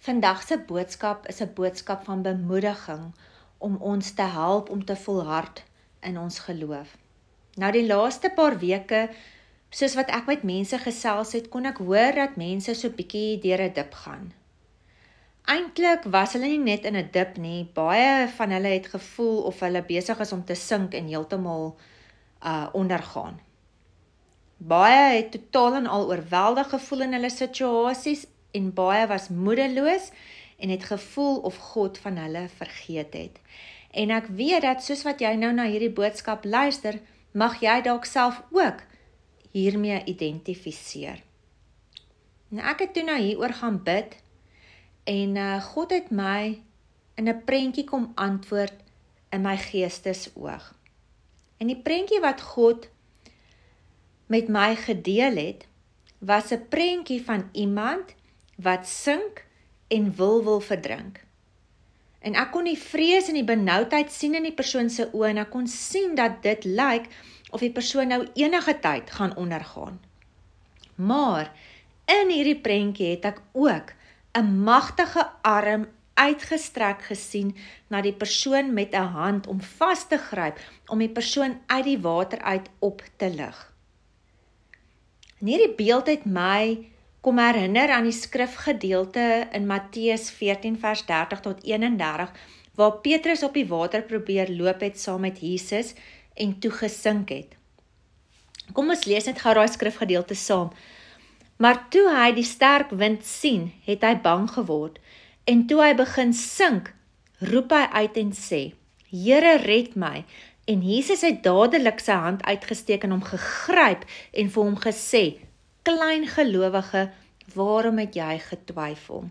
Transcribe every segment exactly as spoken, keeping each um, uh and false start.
Vandag se boodskap is 'n boodskap van bemoediging om ons te help om te volhard in ons geloof. Nou die laaste paar weke, soos wat ek met mense gesels het, kon ek hoor dat mense so bietjie deur 'n dip gaan. Eintlik was hulle nie net in 'n dip nie, baie van hulle het gevoel of hulle besig is om te sink en heeltemal uh, ondergaan. Baie het totaal en al oorweldig gevoel in hulle situasies en baie was moedeloos en het gevoel of God van hulle vergeet het. En ek weet dat soos wat jy nou na hierdie boodskap luister, mag jy dalk self ook hiermee identifiseer. Nou ek het toe nou hieroor gaan bid en uh, God het my in 'n prentjie kom antwoord in my geestesoog. En die prentjie wat God met my gedeel het, was 'n prentjie van iemand wat sink en wil wil verdrink. En ek kon die vrees en die benoudheid sien in die persoon se oë en ek kon sien dat dit lyk of die persoon nou enige tyd gaan ondergaan. Maar in hierdie prentjie het ek ook 'n magtige arm uitgestrek gesien na die persoon met 'n hand om vas te gryp om die persoon uit die water uit op te lig. En hierdie beeld het my kom herinner aan die skrifgedeelte in Matteus veertien vers dertig tot eenendertig, waar Petrus op die water probeer loop het saam met Jesus en toe gesink het. Kom ons lees net gou daai skrifgedeelte saam. Maar toe hy die sterk wind sien, het hy bang geword, en toe hy begin sink, roep hy uit en sê, Here red my, en Jesus het dadelik sy hand uitgesteek en hom gegryp en vir hom gesê, klein gelowige, waarom het jy getwyfel?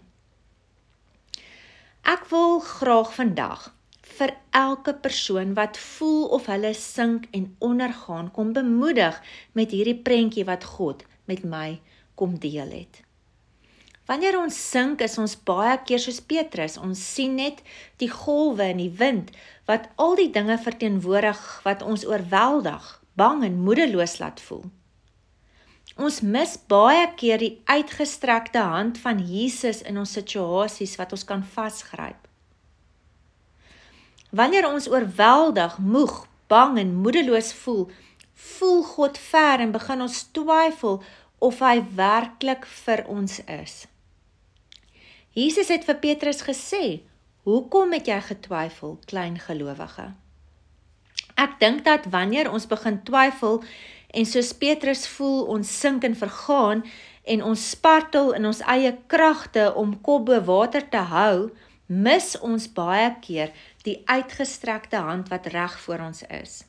Ek wil graag vandag vir elke persoon wat voel of hulle sink en ondergaan, kom bemoedig met hierdie prentjie wat God met my kom deel het. Wanneer ons sink, is ons baie keer soos Petrus, ons sien net die golwe en die wind, wat al die dinge verteenwoordig wat ons oorweldig, bang en moedeloos laat voel. Ons mis baie keer die uitgestrekte hand van Jesus in ons situasies wat ons kan vasgryp. Wanneer ons oorweldig, moeg, bang en moedeloos voel, voel God ver en begin ons twyfel of hy werklik vir ons is. Jesus het vir Petrus gesê, hoekom het jy getwyfel, klein gelowige? Ek dink dat wanneer ons begin twyfel en soos Petrus voel ons sink en vergaan en ons spartel in ons eie kragte om kop bo water te hou, mis ons baie keer die uitgestrekte hand wat reg voor ons is.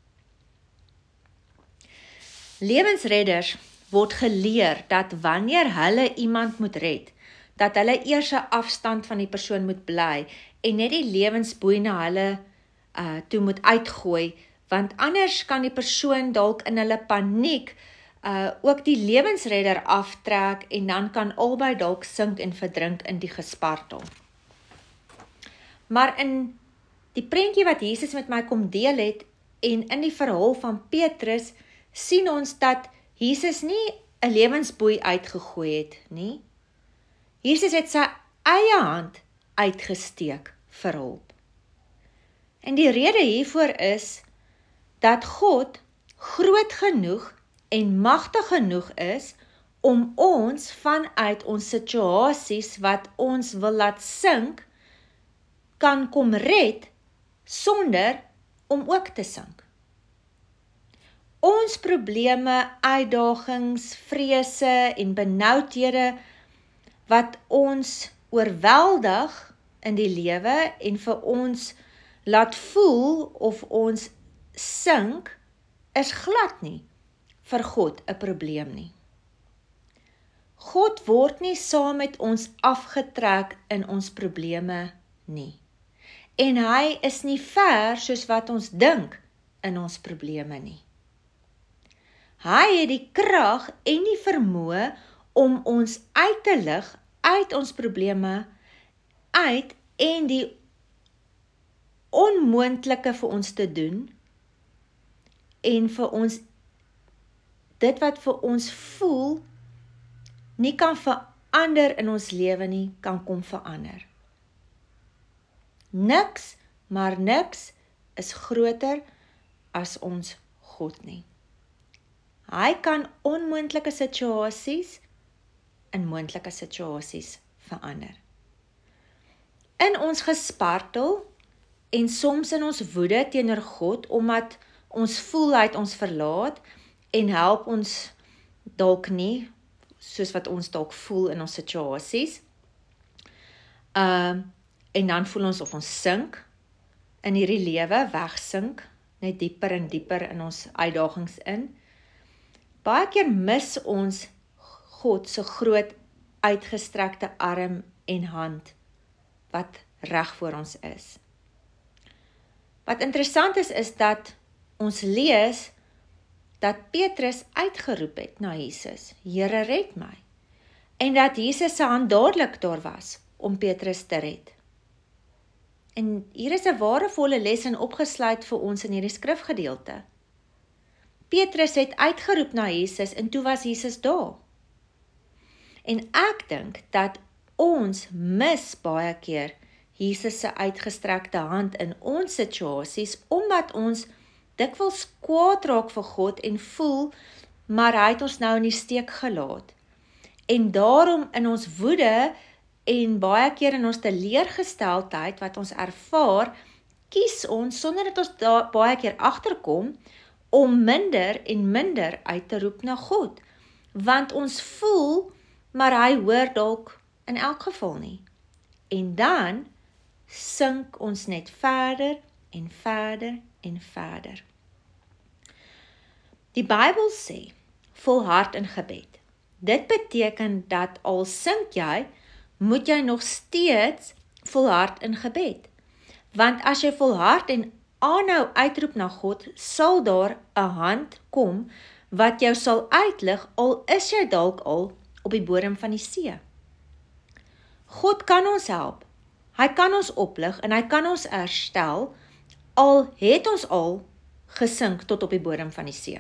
Lewensredders word geleer dat wanneer hulle iemand moet red, dat hulle eers 'n afstand van die persoon moet bly en net die lewensboei na hulle uh, toe moet uitgooi, want anders kan die persoon dalk in hulle paniek uh, ook die lewensredder aftrek en dan kan albei dalk sink en verdrink in die gespartel. Maar in die prentjie wat Jesus met my kom deel het en in die verhaal van Petrus sien ons dat Jesus nie 'n lewensboei uitgegooi het nie. Jesus het sy eie hand uitgesteek vir hulp. En die rede hiervoor is dat God groot genoeg en magtig genoeg is om ons vanuit ons situasies wat ons wil laat sink, kan kom red sonder om ook te sink. Ons probleme, uitdagings, vrese en benoudhede wat ons oorweldig in die lewe en vir ons laat voel of ons sink, is glad nie vir God 'n probleem nie. God word nie saam met ons afgetrek in ons probleme nie. En hy is nie ver soos wat ons dink in ons probleme nie. Hy het die krag en die vermoë om ons uit te lig uit ons probleme uit en die onmoontlike vir ons te doen en vir ons dit wat vir ons voel nie kan ander in ons lewe nie kan kom verander. Niks, maar niks is groter as ons God nie. Hy kan onmoontlike situasies in moontlike situasies verander. In ons gespartel en soms in ons woede teenoor God, omdat ons voel hy het ons verlaat en help ons dalk nie, soos wat ons dalk voel in ons situasies. Um, en dan voel ons of ons sink in hierdie lewe, wegsink, net dieper en dieper in ons uitdagings in. Baie keer mis ons God se groot uitgestrekte arm en hand, wat reg voor ons is. Wat interessant is, is dat ons lees, dat Petrus uitgeroep het na Jesus, Here red my, en dat Jesus se hand dadelik daar was, om Petrus te red. En hier is 'n waardevolle les in opgesluit vir ons in hierdie skrifgedeelte. Petrus het uitgeroep na Jesus, en toe was Jesus daar. En ek dink, dat ons mis baie keer Jesus se uitgestrekte hand in ons situasies, omdat ons dikwels kwaad raak vir God en voel, maar hy het ons nou in die steek gelaat. En daarom in ons woede en baie keer in ons teleurgesteldheid wat ons ervaar, kies ons, sonder dat ons daar baie keer agterkom, om minder en minder uit te roep na God. Want ons voel, maar hy hoor dalk in elk geval nie. En dan sink ons net verder en verder en verder. Die Bybel sê, volhard in gebed. Dit beteken dat al sink jy, moet jy nog steeds volhard in gebed. Want as jy volhard en aanhou uitroep na God, sal daar 'n hand kom wat jou sal uitlig, al is jy dalk al op die bodem van die see. God kan ons help. Hy kan ons oplig en hy kan ons herstel, al het ons al gesink tot op die bodem van die see.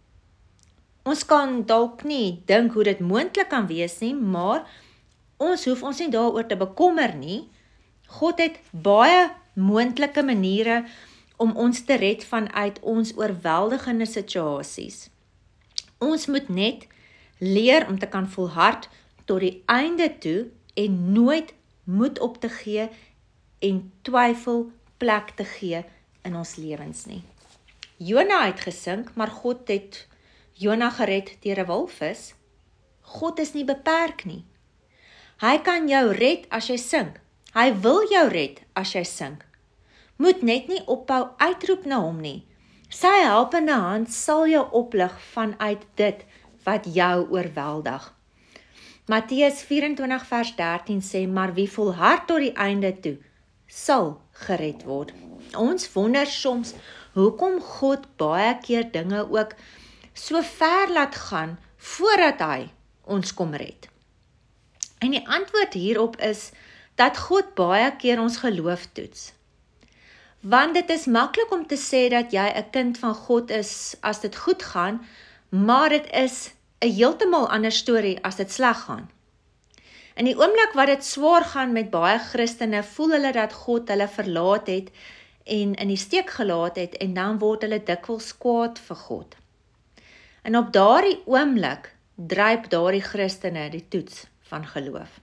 Ons kan dalk nie dink hoe dit moontlik kan wees nie, maar ons hoef ons nie daaroor te bekommer nie. God het baie moontlike maniere om ons te red vanuit ons oorweldigende situasies. Ons moet net leer om te kan volhard tot die einde toe en nooit moed op te gee en twyfel plek te gee in ons lewens nie. Jona het gesink, maar God het Jona gered deur 'n walvis. God is nie beperk nie. Hy kan jou red as jy sink. Hy wil jou red as jy sink. Moet net nie ophou uitroep na hom nie. Sy helpende hand sal jou oplig vanuit dit wat jou oorweldig. Matteus vyf-en-twintig vers dertien sê, maar wie volhard tot die einde toe, sal gered word. Ons wonder soms, hoekom God baie keer dinge ook so ver laat gaan, voordat hy ons kom red. En die antwoord hierop is, dat God baie keer ons geloof toets. Want dit is maklik om te sê dat jy 'n kind van God is as dit goed gaan, maar dit is 'n heeltemal ander storie as dit sleg gaan. In die oomblik wat dit swaar gaan met baie Christene, voel hulle dat God hulle verlaat het en in die steek gelaat het, en dan word hulle dikwels kwaad vir God. En op daardie oomblik dryp daardie Christene die toets van geloof.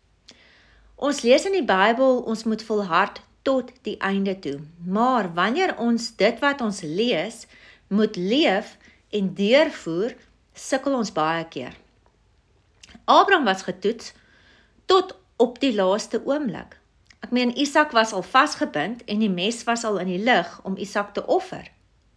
Ons lees in die Bybel, ons moet volhard tot die einde toe. Maar wanneer ons dit wat ons lees, moet leef en deurvoer, sukkel ons baie keer. Abraham was getoets tot op die laaste oomblik. Ek meen, Isak was al vasgebind en die mes was al in die lug om Isak te offer.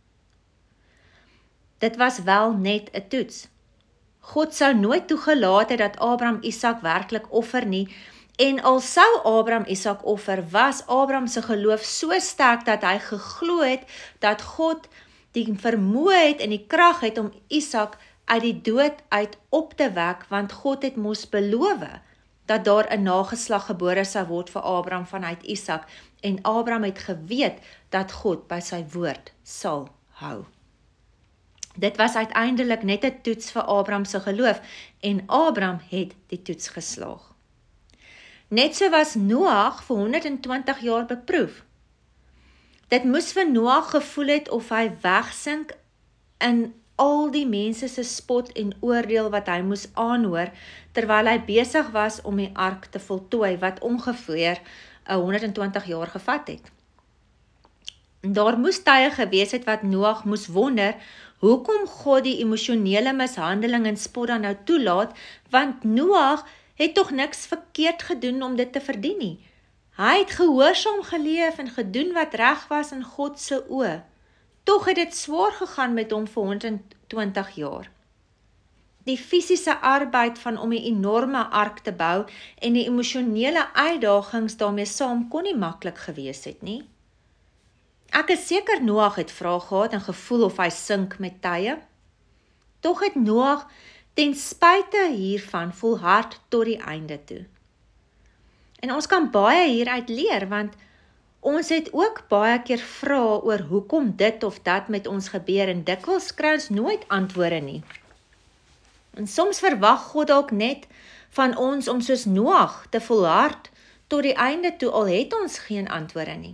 Dit was wel net 'n toets. God sou nooit toegelaat het dat Abraham Isak werklik offer nie, en al sou Abraham Isak offer, was Abraham se geloof so sterk dat hy geglo het dat God die vermoë het en die krag het om Isak uit die dood uit op te wek, want God het mos beloof dat daar 'n nageslag gebore sou word vir Abraham vanuit Isak, en Abraham het geweet dat God by sy woord sal hou. Dit was uiteindelik net 'n toets vir Abraham se geloof en Abraham het die toets geslaag. Net so was Noag vir honderdtwintig jaar beproef. Dit moes vir Noag gevoel het of hy wegsink in al die mense se spot en oordeel wat hy moes aanhoor, terwyl hy besig was om die ark te voltooi, wat ongeveer honderdtwintig jaar gevat het. Daar moes tye gewees het wat Noag moes wonder, hoekom God die emosionele mishandeling en spot dan nou toelaat, want Noag het tog niks verkeerd gedoen om dit te verdien nie. Hy het gehoorsaam geleef en gedoen wat reg was in God se oë. Tog het dit swaar gegaan met hom vir honderdtwintig jaar. Die fisiese arbeid van om 'n enorme ark te bou en die emosionele uitdagings daarmee saam kon nie maklik gewees het nie. Ek is seker Noag het vrae gehad en gevoel of hy sink met tye. Tog het Noag ten spyte hiervan volhard tot die einde toe. En ons kan baie hieruit leer, want ons het ook baie keer vrae oor hoekom dit of dat met ons gebeur en dikwels kry ons nooit antwoorde nie. En soms verwag God dalk net van ons om soos Noag te volhard tot die einde toe, al het ons geen antwoorde nie.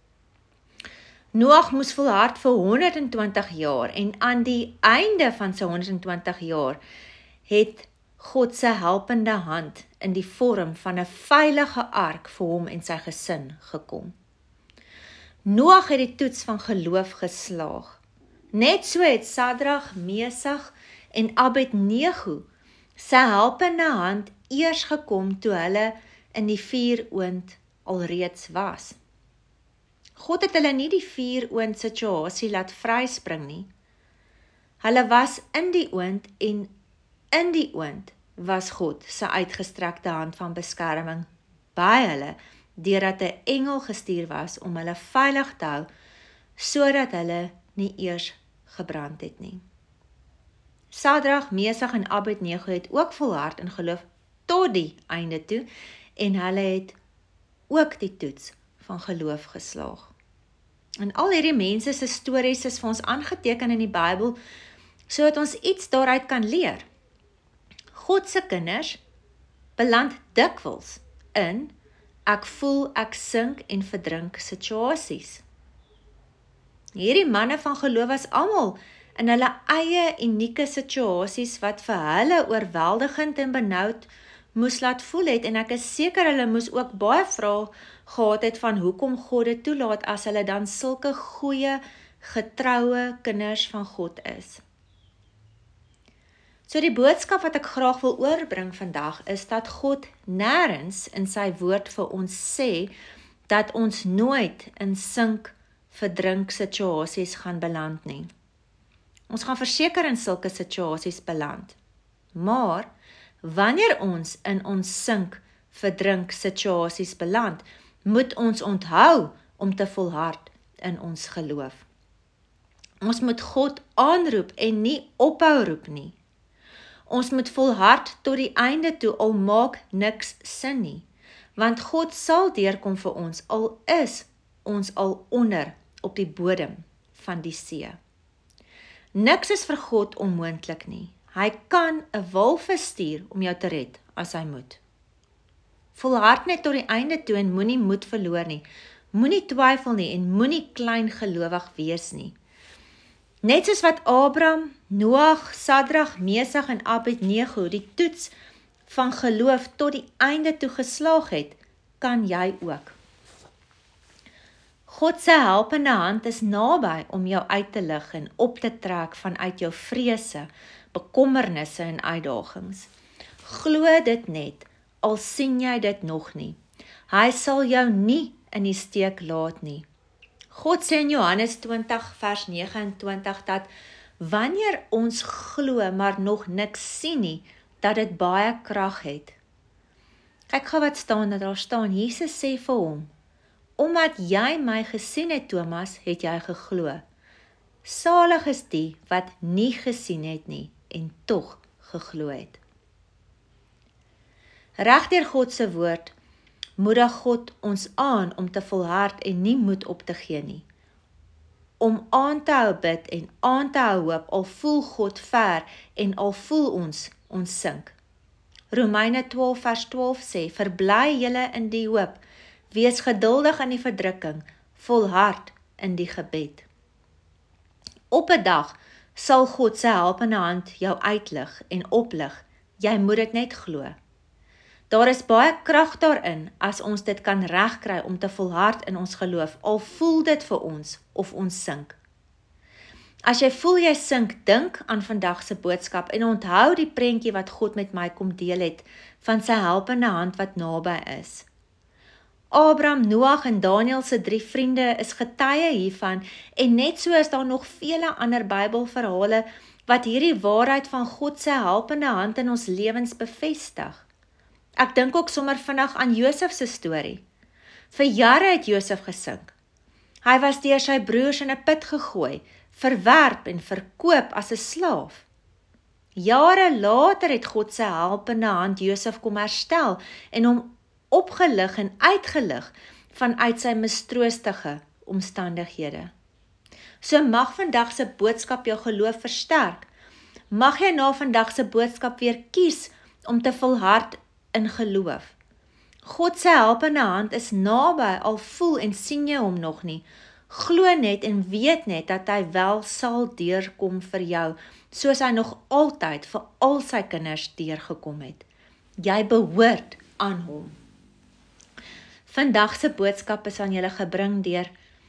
Noag moes volhard vir honderdtwintig jaar en aan die einde van sy honderdtwintig jaar het God se helpende hand in die vorm van 'n veilige ark vir hom en sy gesin gekom. Noag het die toets van geloof geslaag. Net so het Sadrag, Mesach en Abednego sy helpende hand eers gekom toe hulle in die vuuroond alreeds was. God het hulle nie die vuuroond situasie laat vryspring nie. Hulle was in die oond en in die oond was God se uitgestrekte hand van beskerming by hulle, deurdat 'n engel gestuur was om hulle veilig te hou, sodat hulle nie eers gebrand het nie. Sadrag, Mesach en Abednego het ook volhard in geloof tot die einde toe, en hulle het ook die toets van geloof geslaag. En al hierdie mense se stories is vir ons aangeteken in die Bybel, sodat ons iets daaruit kan leer. God se kinders beland dikwels in ek voel, ek sink en verdrink situasies. Hierdie manne van geloof was almal in hulle eie unieke situasies wat vir hulle oorweldigend en benoud moes laat voel het, en ek is seker hulle moes ook baie vrae gehad het van hoekom God dit toelaat as hulle dan sulke goeie, getroue kinders van God is. So die boodskap wat ek graag wil oorbring vandag is dat God nêrens in sy woord vir ons sê dat ons nooit in sink, verdrink situasies gaan beland nie. Ons gaan verseker in sulke situasies beland. Maar wanneer ons in ons sink, verdrink situasies beland, moet ons onthou om te volhard in ons geloof. Ons moet God aanroep en nie ophou roep nie. Ons moet volhard tot die einde toe, al maak niks sin nie, want God sal deurkom vir ons, al is ons al onder op die bodem van die see. Niks is vir God onmoontlik nie. Hy kan 'n walvis stuur om jou te red as hy moet. Volhard net tot die einde toe en moenie moed verloor nie. Moenie twyfel nie en moenie klein gelowig wees nie. Net soos wat Abraham, Noag, Sadrag, Mesach en Abednego die toets van geloof tot die einde toe geslaag het, kan jy ook. God se helpende hand is naby om jou uit te lig en op te trek vanuit jou vrese, bekommernisse en uitdagings. Glo dit net, al sien jy dit nog nie. Hy sal jou nie in die steek laat nie. God sê in Johannes twintig vers nege en twintig dat wanneer ons glo maar nog niks sien nie, dat dit baie krag het. Kyk gou wat staan dat daar staan, Jesus sê vir hom, omdat jy my gesien het, Thomas, het jy geglo. Salig is die wat nie gesien het nie en tog geglo het. Regdeur God se woord moedig God ons aan om te volhard en nie moed op te gee nie. om aan te hou bid en aan te hou hoop, al voel God ver en al voel ons ons sink. Romeine twaalf vers twaalf sê, verbly julle in die hoop, wees geduldig in die verdrukking, volhard in die gebed. Op 'n dag sal God se helpende hand jou uitlig en oplig, jy moet dit net glo. Daar is baie krag daarin as ons dit kan regkry om te volhard in ons geloof, al voel dit vir ons of ons sink. As jy voel jy sink, dink aan vandag se boodskap en onthou die prentjie wat God met my kom deel het van sy helpende hand wat naby is. Abraham, Noag en Daniel se drie vriende is getuie hiervan en net so is daar nog vele ander Bybelverhale wat hierdie waarheid van God se helpende hand in ons lewens bevestig. Ek dink ook sommer vinnig aan Josef se storie. Vir jare het Josef gesink. Hy was deur sy broers in 'n put gegooi, verwerp en verkoop as 'n slaaf. Jare later het God se helpende hand Josef kom herstel en hom opgelig en uitgelig vanuit sy mistroostige omstandighede. So mag vandag se boodskap jou geloof versterk. Mag jy na vandag se boodskap weer kies om te volhard in geloof. God se helpende hand is naby, al voel en sien jy hom nog nie. Glo net en weet net dat hy wel sal deurkom vir jou, soos hy nog altyd vir al sy kinders deurgekom het. Jy behoort aan hom. Vandag se boodskap is aan julle gebring deur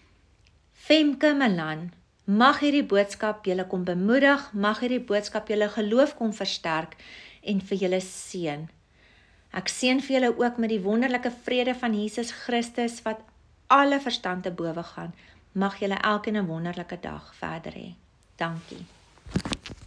Femke Milan. Mag hierdie boodskap julle kom bemoedig, mag hierdie boodskap julle geloof kom versterk en vir julle seën. Ek seën vir julle ook met die wonderlike vrede van Jesus Christus wat alle verstand te bowe gaan. Mag julle elkeen 'n wonderlike dag verder hê. Dankie.